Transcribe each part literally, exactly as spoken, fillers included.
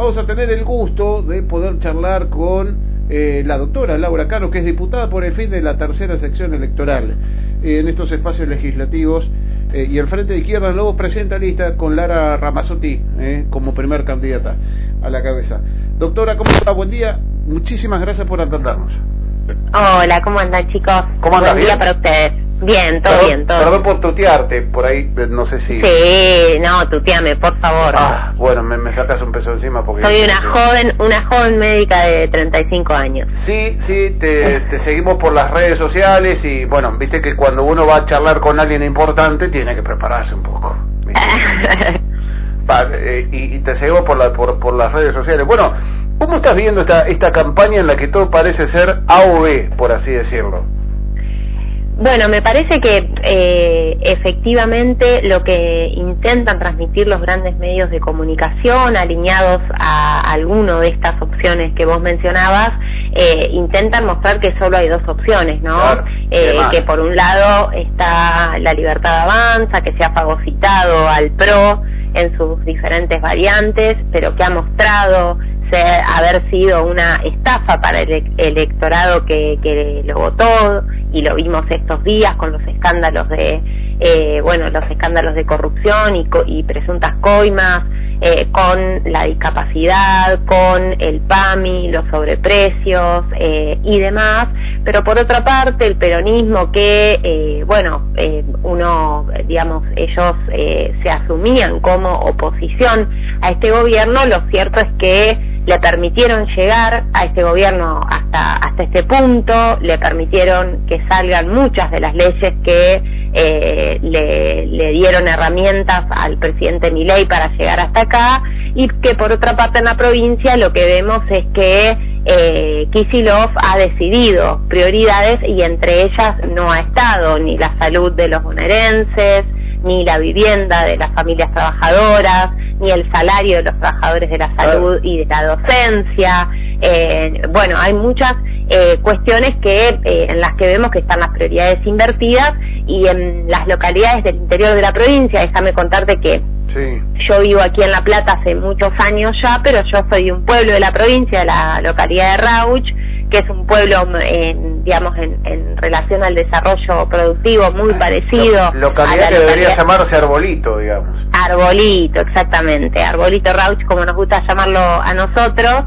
vamos a tener el gusto de poder charlar con eh, la doctora Laura Cano, que es diputada por el fin de la tercera sección electoral eh, en estos espacios legislativos, eh, y el Frente de Izquierda Nuevo presenta lista con Lara Ramazzotti eh, como primer candidata a la cabeza. Doctora, ¿cómo está? Buen día, muchísimas gracias por atendernos. Hola, ¿cómo andan, chicos? ¿Cómo andan? Buen día para ustedes. Bien, todo perdón, bien, todo Perdón por tutearte, por ahí, no sé si... Sí, no, tuteame, por favor. Ah, bueno, me, me sacas un peso encima porque... Soy una joven, una joven médica de treinta y cinco años. Sí, sí, te, te seguimos por las redes sociales y, bueno, viste que cuando uno va a charlar con alguien importante tiene que prepararse un poco. Va, eh, y, y te seguimos por, la, por, por las redes sociales. Bueno, ¿cómo estás viendo esta, esta campaña en la que todo parece ser A o B, por así decirlo? Bueno, me parece que eh, efectivamente lo que intentan transmitir los grandes medios de comunicación alineados a alguno de estas opciones que vos mencionabas, eh, intentan mostrar que solo hay dos opciones, ¿no? Claro, eh, que por un lado está La Libertad Avanza, que se ha fagocitado al P R O en sus diferentes variantes, pero que ha mostrado ser, haber sido una estafa para el electorado que, que lo votó, y lo vimos estos días con los escándalos de eh, bueno los escándalos de corrupción y, co y presuntas coimas, eh, con la discapacidad, con el P A M I, los sobreprecios eh, y demás. Pero por otra parte el peronismo, que eh, bueno eh, uno digamos ellos eh, se asumían como oposición a este gobierno, lo cierto es que le permitieron llegar a este gobierno hasta hasta este punto, le permitieron que salgan muchas de las leyes que eh, le, le dieron herramientas al presidente Milei para llegar hasta acá, y que por otra parte en la provincia lo que vemos es que eh, Kicillof ha decidido prioridades, y entre ellas no ha estado ni la salud de los bonaerenses, ni la vivienda de las familias trabajadoras, ni el salario de los trabajadores de la salud y de la docencia. Eh, bueno, hay muchas eh, cuestiones que eh, en las que vemos que están las prioridades invertidas, y en las localidades del interior de la provincia, déjame contarte que sí. Yo vivo aquí en La Plata hace muchos años ya, pero yo soy de un pueblo de la provincia, de la localidad de Rauch, que es un pueblo, en, digamos, en, en relación al desarrollo productivo muy parecido. Lo, localidad a la que localidad, debería llamarse Arbolito, digamos. Arbolito, exactamente, Arbolito Rauch, como nos gusta llamarlo a nosotros.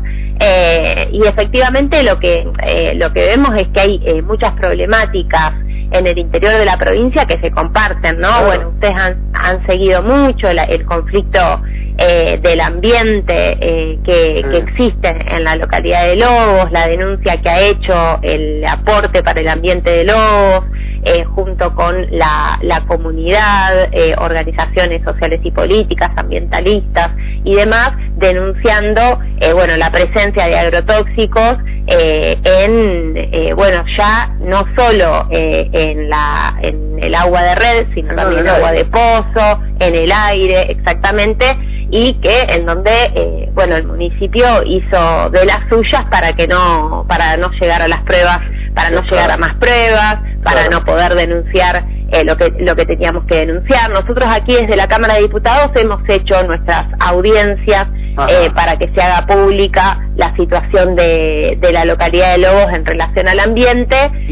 Eh, y efectivamente lo que eh, lo que vemos es que hay eh, muchas problemáticas en el interior de la provincia que se comparten, ¿no? Claro. Bueno, ustedes han, han seguido mucho la, el conflicto eh, del ambiente eh, que, sí. que existe en la localidad de Lobos, la denuncia que ha hecho el aporte para el ambiente de Lobos, eh, junto con la, la comunidad, eh, organizaciones sociales y políticas, ambientalistas y demás, denunciando eh, bueno la presencia de agrotóxicos eh, en eh, bueno ya no solo eh, en la en el agua de red, sino sí, también en el agua de pozo, en el aire, exactamente, y que en donde eh, bueno el municipio hizo de las suyas para que no para no llegar a las pruebas, para no llegar a más pruebas, para claro. no poder denunciar eh, lo que lo que teníamos que denunciar. Nosotros aquí desde la Cámara de Diputados hemos hecho nuestras audiencias eh, para que se haga pública la situación de, de la localidad de Lobos en relación al ambiente.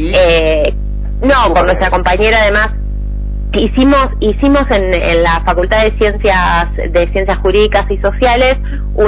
Eh, no, con nuestra compañera además hicimos hicimos en, en la Facultad de Ciencias de Ciencias Jurídicas y Sociales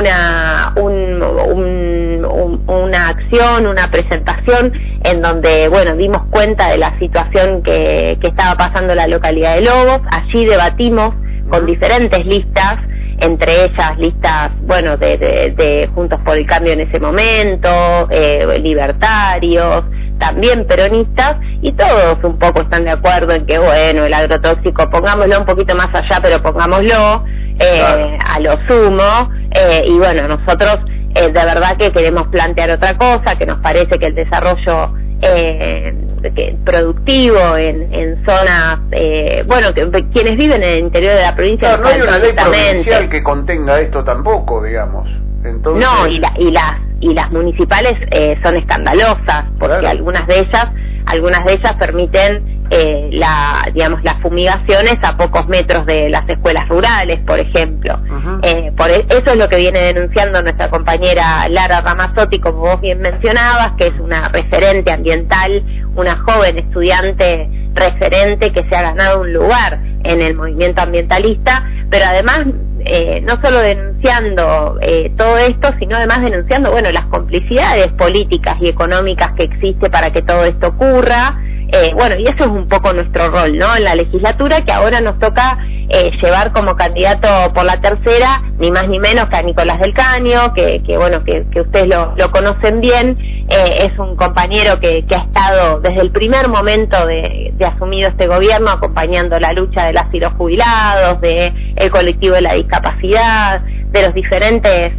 una un, un, un, una acción, una presentación en donde bueno dimos cuenta de la situación que, que estaba pasando en la localidad de Lobos. Allí debatimos con diferentes listas, entre ellas listas bueno de, de, de Juntos por el Cambio en ese momento, eh, libertarios, también peronistas, y todos un poco están de acuerdo en que bueno el agrotóxico pongámoslo un poquito más allá, pero pongámoslo eh, claro. a lo sumo, eh, y bueno nosotros eh, de verdad que queremos plantear otra cosa, que nos parece que el desarrollo eh, que, productivo en, en zonas eh, bueno que quienes viven en el interior de la provincia no, no hay una ley provincial que contenga esto tampoco, digamos. Entonces... no y, la, y las y las municipales eh, son escandalosas porque claro. algunas de ellas algunas de ellas permiten eh, la, digamos, las fumigaciones a pocos metros de las escuelas rurales, por ejemplo. Uh-huh. eh, por eso es lo que viene denunciando nuestra compañera Lara Ramazzotti, como vos bien mencionabas, que es una referente ambiental, una joven estudiante referente que se ha ganado un lugar en el movimiento ambientalista, pero además eh, no solo denunciando eh, todo esto, sino además denunciando, bueno, las complicidades políticas y económicas que existe para que todo esto ocurra. Eh, bueno, y eso es un poco nuestro rol, ¿no?, en la legislatura, que ahora nos toca eh, llevar como candidato por la tercera, ni más ni menos que a Nicolás del Caño, que, que bueno, que, que ustedes lo, lo conocen bien. Eh, es un compañero que, que ha estado desde el primer momento de, de asumido este gobierno acompañando la lucha de las y los jubilados, de el colectivo de la discapacidad, de los diferentes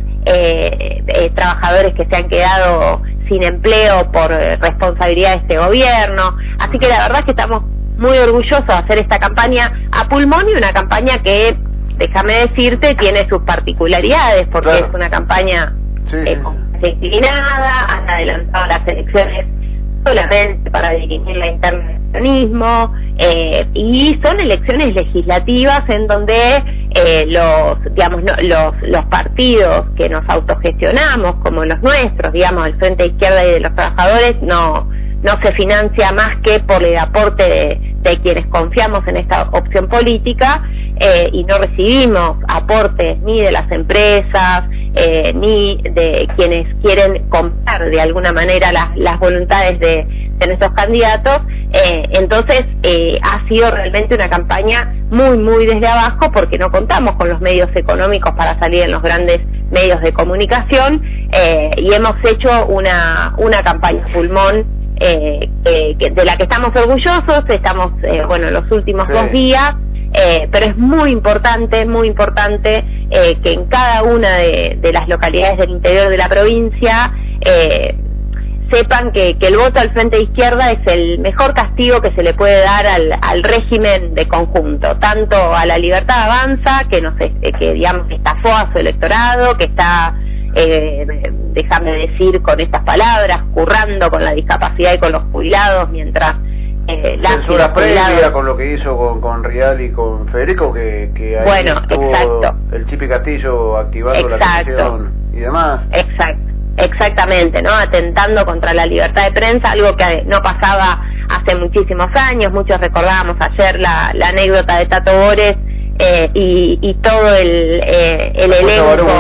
eh, eh, trabajadores que se han quedado sin empleo por eh, responsabilidad de este gobierno. Así que la verdad es que estamos muy orgullosos de hacer esta campaña a pulmón, y una campaña que, déjame decirte, tiene sus particularidades, porque claro, es una campaña sí, eh, disciplinada, han adelantado las elecciones solamente para dirigir la intervencionismo, eh, y son elecciones legislativas en donde eh, los, digamos, no, los, los partidos que nos autogestionamos, como los nuestros, digamos, el Frente de Izquierda y de los Trabajadores, no, no se financia más que por el aporte de, de quienes confiamos en esta opción política, eh, y no recibimos aportes ni de las empresas, eh, ni de quienes quieren comprar de alguna manera las, las voluntades de, de nuestros candidatos. Eh, entonces eh, ha sido realmente una campaña muy muy desde abajo, porque no contamos con los medios económicos para salir en los grandes medios de comunicación, eh, y hemos hecho una, una campaña pulmón eh, eh, de la que estamos orgullosos. Estamos eh, bueno, los últimos sí. dos días, eh, pero es muy importante, muy importante eh, que en cada una de, de las localidades del interior de la provincia eh, sepan que, que el voto al Frente de Izquierda es el mejor castigo que se le puede dar al, al régimen de conjunto, tanto a la Libertad Avanza, que nos que digamos estafó a su electorado, que está, eh, déjame decir con estas palabras, currando con la discapacidad y con los jubilados, mientras Eh, censura previa con lo que hizo con, con Rial y con Federico, que, que ahí bueno, estuvo exacto. el Chipi Castillo activando exacto. la comisión y demás. Exacto, exactamente, ¿no? Atentando contra la libertad de prensa, algo que no pasaba hace muchísimos años. Muchos recordábamos ayer la, la anécdota de Tato Bores eh, y, y todo el, eh, el elenco.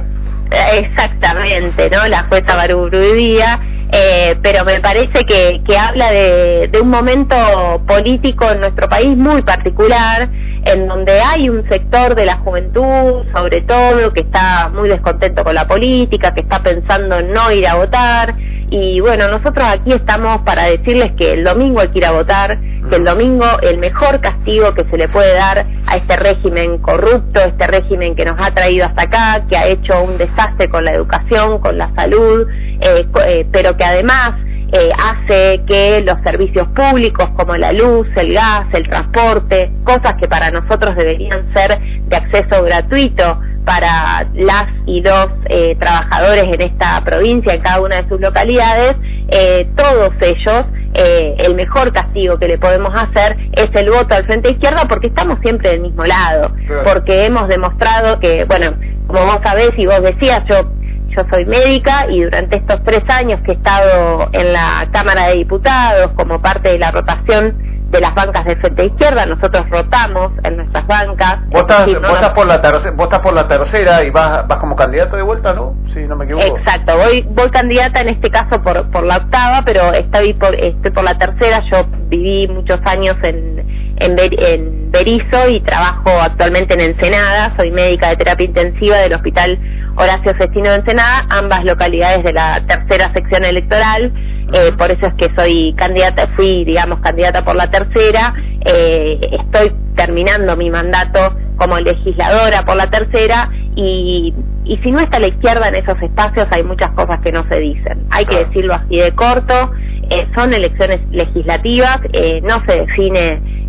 Exactamente, ¿no? La jueza Barubruidía. Eh, pero me parece que, que habla de, de un momento político en nuestro país muy particular, en donde hay un sector de la juventud, sobre todo, que está muy descontento con la política, que está pensando en no ir a votar. Y bueno, nosotros aquí estamos para decirles que el domingo hay que ir a votar, que el domingo el mejor castigo que se le puede dar a este régimen corrupto, este régimen que nos ha traído hasta acá, que ha hecho un desastre con la educación, con la salud, eh, eh, pero que además eh, hace que los servicios públicos como la luz, el gas, el transporte, cosas que para nosotros deberían ser de acceso gratuito para las y los eh, trabajadores en esta provincia, en cada una de sus localidades, eh, todos ellos, eh, el mejor castigo que le podemos hacer es el voto al Frente de Izquierda, porque estamos siempre del mismo lado, claro. Porque hemos demostrado que, bueno, como vos sabés y vos decías, yo yo soy médica, y durante estos tres años que he estado en la Cámara de Diputados como parte de la rotación de las bancas del Frente de Izquierda, nosotros rotamos en nuestras bancas. Vos estás, sí, no, vos estás por la tercera, vos estás por la tercera y vas vas como candidata de vuelta, ¿no? Si no me equivoco. Exacto, voy voy candidata en este caso por por la octava, pero estoy por estoy por la tercera. Yo viví muchos años en en, Ber, en Berizo y trabajo actualmente en Ensenada. Soy médica de terapia intensiva del Hospital Horacio Cestino de Ensenada, ambas localidades de la tercera sección electoral. Eh, por eso es que soy candidata, fui, digamos, candidata por la tercera. Eh, estoy terminando mi mandato como legisladora por la tercera, y, y si no está la izquierda en esos espacios, hay muchas cosas que no se dicen. Hay que decirlo así de corto. Eh, son elecciones legislativas, eh, no se define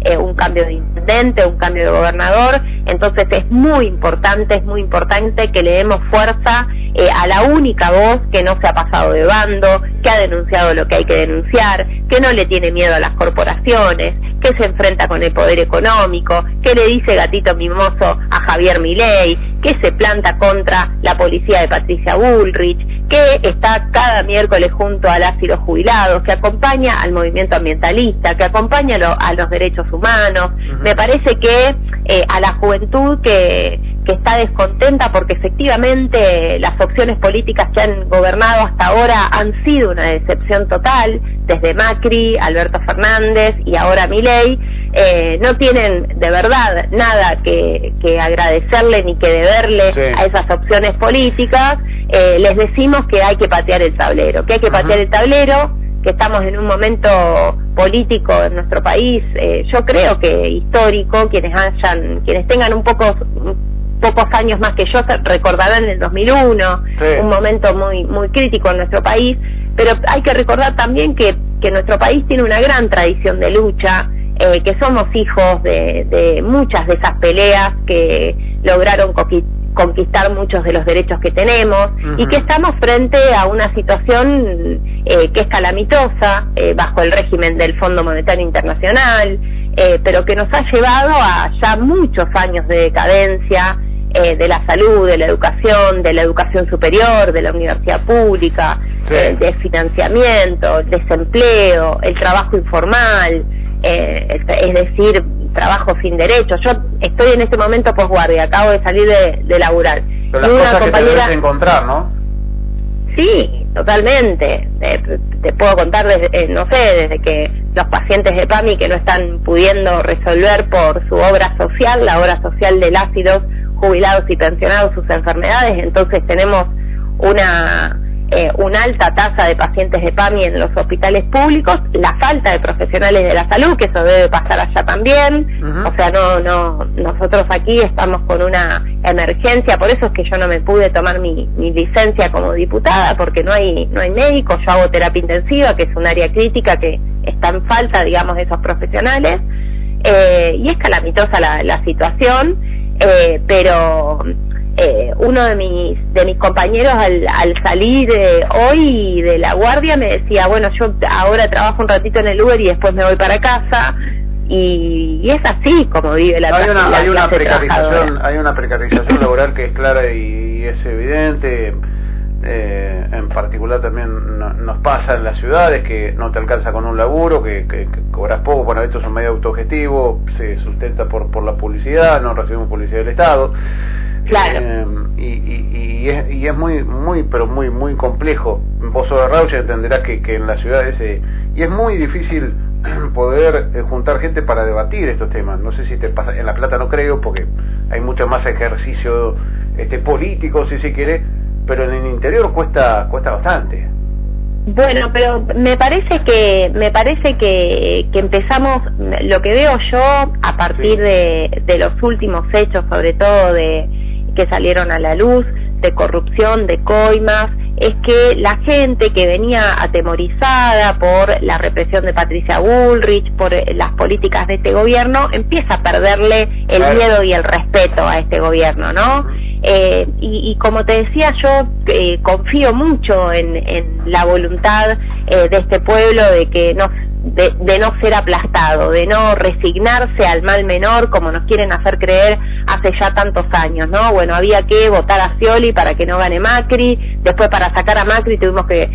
eh, un cambio de intendente, un cambio de gobernador. Entonces es muy importante, es muy importante que le demos fuerza eh, a la única voz que no se ha pasado de bando, que ha denunciado lo que hay que denunciar, que no le tiene miedo a las corporaciones, que se enfrenta con el poder económico, que le dice gatito mimoso a Javier Milei, que se planta contra la policía de Patricia Bullrich, que está cada miércoles junto a las y los jubilados, que acompaña al movimiento ambientalista, que acompaña lo, a los derechos humanos. Uh-huh. Me parece que eh, a la juventud que, que está descontenta porque efectivamente las opciones políticas que han gobernado hasta ahora han sido una decepción total, desde Macri, Alberto Fernández y ahora Milei, eh, no tienen de verdad nada que, que agradecerle ni que deberle sí. a esas opciones políticas. Eh, les decimos que hay que patear el tablero, que hay que Ajá. patear el tablero, que estamos en un momento político en nuestro país, eh, yo creo que histórico. Quienes hayan, quienes tengan un poco pocos años más que yo recordarán el dos mil uno, sí. un momento muy muy crítico en nuestro país, pero hay que recordar también que, que nuestro país tiene una gran tradición de lucha, eh, que somos hijos de, de muchas de esas peleas que lograron conquistar muchos de los derechos que tenemos, uh-huh. y que estamos frente a una situación eh, que es calamitosa, eh, bajo el régimen del Fondo Monetario Internacional, eh, pero que nos ha llevado a ya muchos años de decadencia, eh, de la salud, de la educación, de la educación superior, de la universidad pública, sí. eh, de financiamiento, el desempleo, el trabajo informal, eh, es decir, trabajo sin derechos. Yo estoy en este momento posguardia, acabo de salir de, de laburar. Pero las y una cosas compañera... que te debes encontrar, ¿no? Sí, totalmente. Eh, te puedo contar, desde, eh, no sé, desde que los pacientes de PAMI que no están pudiendo resolver por su obra social, la obra social de las y los jubilados y pensionados, sus enfermedades, entonces tenemos una... Eh, una alta tasa de pacientes de PAMI en los hospitales públicos, la falta de profesionales de la salud, que eso debe pasar allá también. Uh-huh. O sea, no, no, nosotros aquí estamos con una emergencia, por eso es que yo no me pude tomar mi, mi licencia como diputada, porque no hay, no hay médicos. Yo hago terapia intensiva, que es un área crítica que está en falta, digamos, de esos profesionales, eh, y es calamitosa la, la situación, eh, pero Eh, uno de mis de mis compañeros al, al salir eh, hoy de la guardia me decía, bueno, yo ahora trabajo un ratito en el Uber y después me voy para casa, y, y es así como vive la hay una la hay una precarización hay una precarización laboral que es clara y, y es evidente. Eh, en particular también no, nos pasa en las ciudades que no te alcanza con un laburo, que, que, que cobras poco. Bueno, esto es un medio autogestivo, se sustenta por por la publicidad, no recibimos publicidad del Estado. Claro. Eh, y, y, y, es, y es muy, muy, pero muy, muy complejo. Vos sos de Rauch, entenderás que, que en las ciudades, eh, y es muy difícil poder eh, juntar gente para debatir estos temas. No sé si te pasa, en La Plata no creo, porque hay mucho más ejercicio este político, si se quiere, pero en el interior cuesta, cuesta bastante. Bueno, pero me parece que me parece que, que empezamos, lo que veo yo a partir sí. de, de los últimos hechos, sobre todo de que salieron a la luz, de corrupción, de coimas, es que la gente que venía atemorizada por la represión de Patricia Bullrich, por las políticas de este gobierno, empieza a perderle el claro. miedo y el respeto a este gobierno, ¿no? Eh, y, y como te decía, yo eh, confío mucho en, en la voluntad eh, de este pueblo de que no de, de no ser aplastado, de no resignarse al mal menor como nos quieren hacer creer hace ya tantos años, ¿no? Bueno, había que votar a Scioli para que no gane Macri, después para sacar a Macri tuvimos que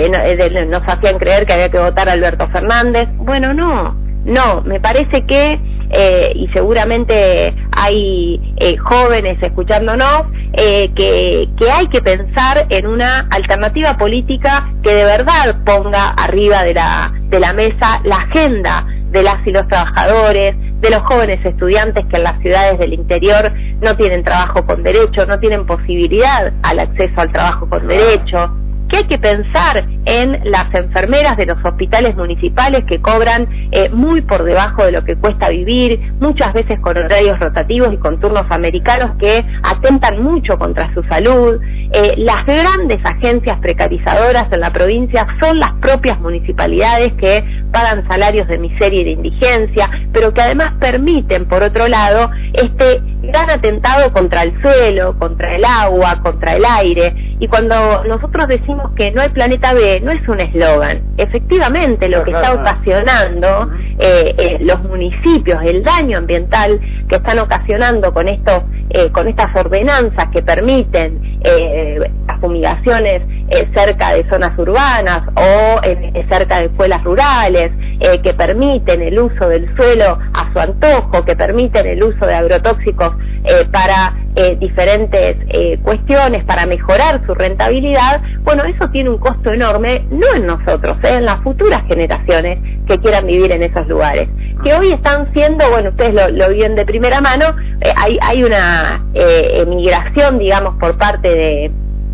eh, nos hacían creer que había que votar a Alberto Fernández. Bueno, no, no, me parece que Eh, y seguramente hay eh, jóvenes escuchándonos, eh, que, que hay que pensar en una alternativa política que de verdad ponga arriba de la, de la mesa la agenda de las y los trabajadores, de los jóvenes estudiantes que en las ciudades del interior no tienen trabajo con derecho, no tienen posibilidad al acceso al trabajo con derecho, que hay que pensar en las enfermeras de los hospitales municipales que cobran eh, muy por debajo de lo que cuesta vivir, muchas veces con horarios rotativos y con turnos americanos que atentan mucho contra su salud. Eh, las grandes agencias precarizadoras en la provincia son las propias municipalidades que pagan salarios de miseria y de indigencia, pero que además permiten, por otro lado, este gran atentado contra el suelo, contra el agua, contra el aire. Y cuando nosotros decimos que no hay planeta B, no es un eslogan. Efectivamente, lo que está ocasionando eh, eh, los municipios, el daño ambiental que están ocasionando con estos, eh, con estas ordenanzas que permiten eh, las fumigaciones eh, cerca de zonas urbanas o eh, cerca de escuelas rurales, eh, que permiten el uso del suelo a su antojo, que permiten el uso de agrotóxicos eh, para eh, diferentes eh, cuestiones, para mejorar su rentabilidad. Bueno, eso tiene un costo enorme, no en nosotros, eh, en las futuras generaciones que quieran vivir en esos lugares, que hoy están siendo, bueno, ustedes lo, lo viven de primera mano, eh, hay, hay una eh, emigración, digamos, por parte de,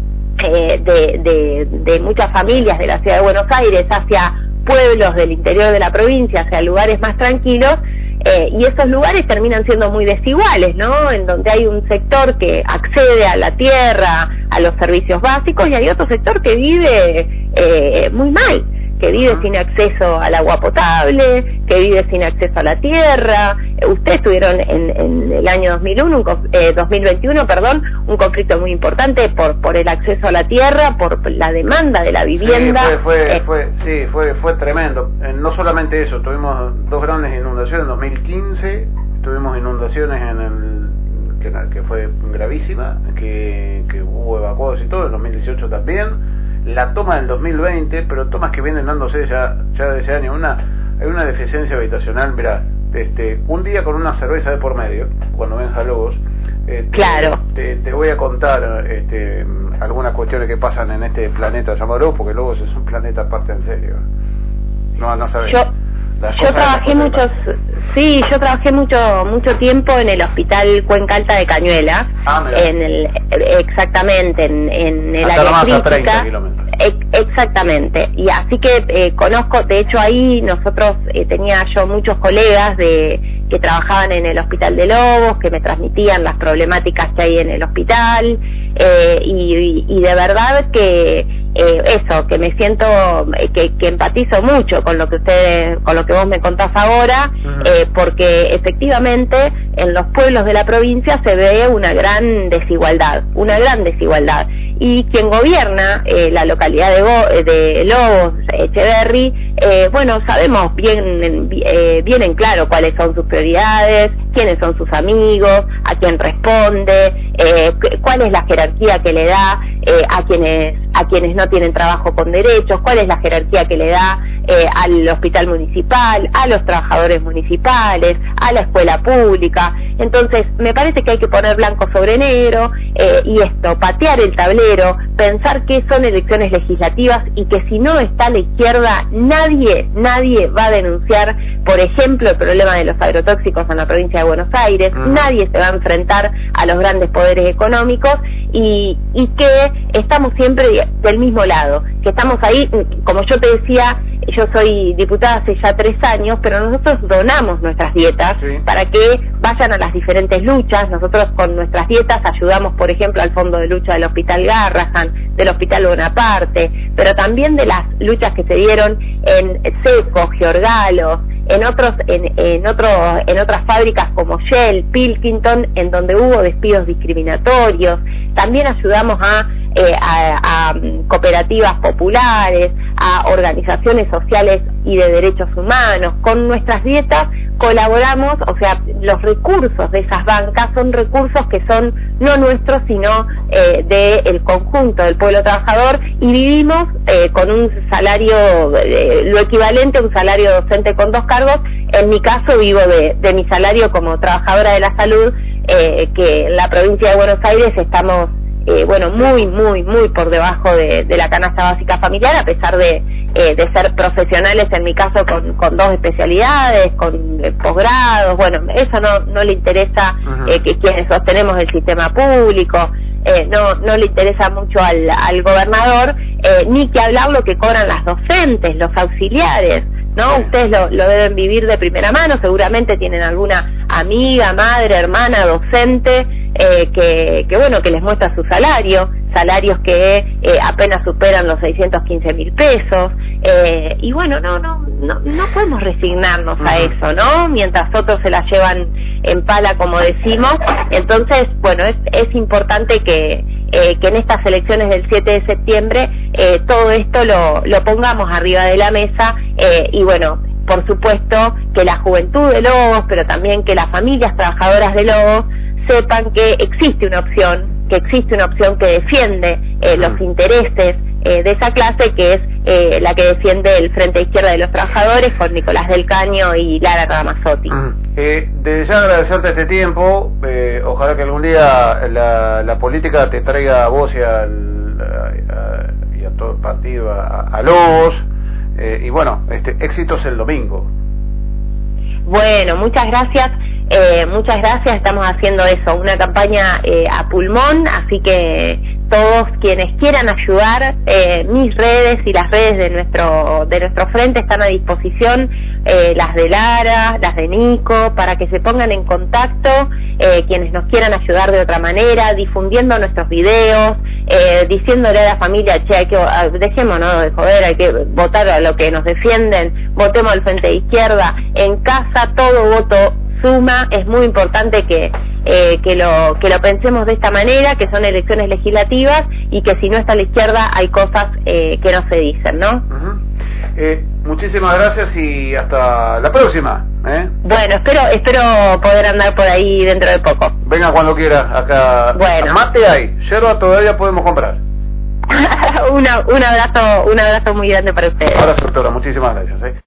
eh, de, de, de muchas familias de la ciudad de Buenos Aires hacia pueblos del interior de la provincia, hacia lugares más tranquilos, eh, y esos lugares terminan siendo muy desiguales, ¿no? En donde hay un sector que accede a la tierra, a los servicios básicos, y hay otro sector que vive eh, muy mal, que vive sin acceso al agua potable, que vive sin acceso a la tierra. Ustedes tuvieron en, en el año dos mil uno, un, eh, dos mil veintiuno, perdón, un conflicto muy importante por por el acceso a la tierra, por la demanda de la vivienda. Sí, fue, fue, eh, fue, sí, fue, fue tremendo. Eh, no solamente eso, tuvimos dos grandes inundaciones en dos mil quince, tuvimos inundaciones en el que, que fue gravísima, que, que hubo evacuados y todo, en dos mil dieciocho también. La toma del dos mil veinte, pero tomas que vienen dándose ya ya de ese año. Una hay una deficiencia habitacional, mirá, este, un día con una cerveza de por medio, cuando ven Lobos, eh, claro. te, te, te voy a contar este, algunas cuestiones que pasan en este planeta llamado Lobos, porque Lobos es un planeta aparte en serio. No, no sabes. Yo... Yo trabajé muchos, sí, yo trabajé mucho mucho tiempo en el hospital Cuenca Alta de Cañuelas, ah, en el, exactamente, en, en el área crítica, exactamente, y así que eh, conozco, de hecho ahí nosotros eh, tenía yo muchos colegas de que trabajaban en el hospital de Lobos, que me transmitían las problemáticas que hay en el hospital, eh, y, y, y de verdad que Eh, eso, que me siento, eh, que, que empatizo mucho con lo que ustedes, con lo que vos me contás ahora, uh-huh. eh, porque efectivamente en los pueblos de la provincia se ve una gran desigualdad, una gran desigualdad, y quien gobierna eh, la localidad de, Bo- de Lobos, Echeverri, eh, bueno, sabemos bien, eh, bien en claro cuáles son sus prioridades, quiénes son sus amigos, a quién responde, eh, cuál es la jerarquía que le da eh, a quienes a quienes no tienen trabajo con derechos, cuál es la jerarquía que le da eh, al hospital municipal, a los trabajadores municipales, a la escuela pública. Entonces, me parece que hay que poner blanco sobre negro eh, y esto, patear el tablero, pensar que son elecciones legislativas y que si no está la izquierda, nadie, nadie va a denunciar, por ejemplo, el problema de los agrotóxicos en la provincia de Buenos Aires, uh-huh. nadie se va a enfrentar a los grandes poderes económicos y, y que estamos siempre del mismo lado, que estamos ahí, como yo te decía, yo soy diputada hace ya tres años, pero nosotros donamos nuestras dietas sí. para que vayan a las diferentes luchas. Nosotros con nuestras dietas ayudamos, por ejemplo, al fondo de lucha del Hospital Garrahan, del Hospital Bonaparte, pero también de las luchas que se dieron en Seco, Giorgalos, en otros, en, en otros, en otras fábricas como Shell, Pilkington, en donde hubo despidos discriminatorios. También ayudamos a Eh, a, a cooperativas populares, a organizaciones sociales y de derechos humanos. Con nuestras dietas colaboramos, o sea, los recursos de esas bancas son recursos que son no nuestros, sino eh, del conjunto del pueblo trabajador, y vivimos eh, con un salario, eh, lo equivalente a un salario docente con dos cargos. En mi caso vivo de, de mi salario como trabajadora de la salud, eh, que en la provincia de Buenos Aires estamos Eh, bueno, muy, muy, muy por debajo de, de la canasta básica familiar, a pesar de, eh, de ser profesionales, en mi caso, con, con dos especialidades, con eh, posgrados. Bueno, eso no, no le interesa eh, que quienes sostenemos el sistema público, eh, no, no le interesa mucho al, al gobernador, eh, ni que hablar lo que cobran las docentes, los auxiliares, ¿no? Ustedes lo, lo deben vivir de primera mano, seguramente tienen alguna amiga, madre, hermana, docente, eh, que, que bueno, que les muestra su salario, salarios que eh, apenas superan los seiscientos quince mil pesos, eh, y bueno, no, no, no, no podemos resignarnos a eso, ¿no? Mientras otros se la llevan en pala, como decimos. Entonces, bueno, es, es importante que, eh, que en estas elecciones del siete de septiembre eh, todo esto lo, lo pongamos arriba de la mesa, eh, y bueno, por supuesto que la juventud de Lobos, pero también que las familias trabajadoras de Lobos sepan que existe una opción, que existe una opción que defiende eh, los intereses eh, de esa clase, que es eh, la que defiende el Frente Izquierda de los Trabajadores, con Nicolás del Caño y Lara Ramazzotti. Mm. Eh, desde ya agradecerte este tiempo, eh, ojalá que algún día la, la política te traiga a vos y, al, a, a, y a todo el partido a, a Lobos, eh, y bueno, este, éxitos el domingo. Bueno, muchas gracias. Eh, muchas gracias, estamos haciendo eso, una campaña eh, a pulmón, así que todos quienes quieran ayudar, eh, mis redes y las redes de nuestro de nuestro frente están a disposición, eh, las de Lara, las de Nico, para que se pongan en contacto, eh, quienes nos quieran ayudar de otra manera, difundiendo nuestros videos, eh, diciéndole a la familia, che, hay que, dejémonos de joder, hay que votar a lo que nos defienden, votemos al Frente de Izquierda, en casa todo voto suma, es muy importante que eh, que lo que lo pensemos de esta manera, que son elecciones legislativas y que si no está a la izquierda hay cosas eh, que no se dicen, ¿no? Uh-huh. eh, muchísimas gracias y hasta la próxima. ¿eh? Bueno, espero espero poder andar por ahí dentro de poco. Venga cuando quiera, acá. Bueno. Mate hay, yerba todavía podemos comprar. Una, un abrazo, un abrazo muy grande para ustedes. Abrazo, doctora, muchísimas gracias. ¿eh?